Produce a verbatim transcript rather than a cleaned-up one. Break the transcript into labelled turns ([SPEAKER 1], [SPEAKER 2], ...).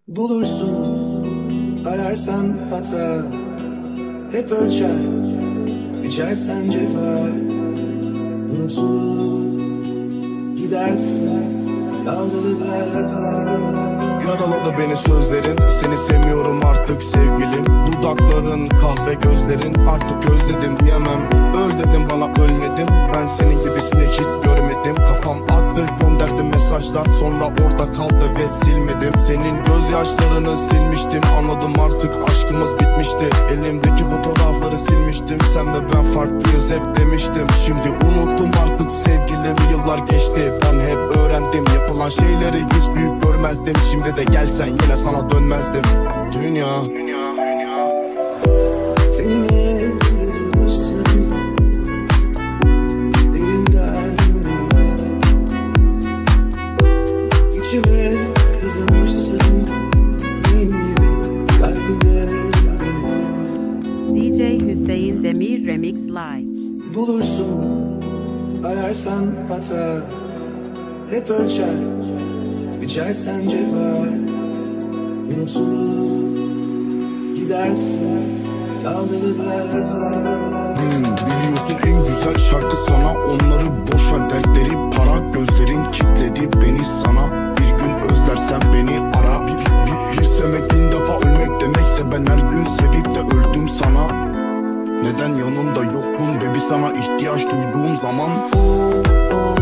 [SPEAKER 1] Bulursun, ararsan hata, hep ölçer, biçersen cefa. Unutulur, gidersin, kaldırır her vefa.
[SPEAKER 2] Yaraladı beni sözlerin, seni sevmiyorum artık sevgilim. Dudakların, kahve gözlerin, artık özledim diyemem. Öl dedim bana ölmedim, ben senin gibisini hiç görmedim. Kafam attı gönderdim mesajlar, sonra orada kaldı ve silmedim. Senin gözyaşlarını silmiştim, anladım artık aşkımız bitmişti. Elimdeki fotoğrafları silmiştim, sen ve ben farklıyız hep demiştim. Şimdi unuttum artık sevgilim, yıllar geçti, ben hep öğrendim. Yapılan şeyleri hiç büyük görmezdim, şimdi de gelsen yine sana dönmezdim. Dünya
[SPEAKER 1] Seninle yazılmıştım, derinden içime kazınmıştım, benim kalbime.
[SPEAKER 3] D J Hüseyin Demir Remix Live.
[SPEAKER 1] Bulursun, ararsan hata, hep ölçer, biçersen cefa. Unutulur, gidersin, kaldırır her vefa.
[SPEAKER 2] hmm, Biliyorsun en güzel şarkı sana, onları boş ver dertleri para. Gözlerin kilitledi beni sana, bir gün özlersen beni ara. Bir, bir, bir sevmek bin defa ölmek demekse, ben her gün sevip de öldüm sana. Neden yanımda yoktun baby, sana ihtiyaç duyduğum zaman?
[SPEAKER 1] Oh, oh.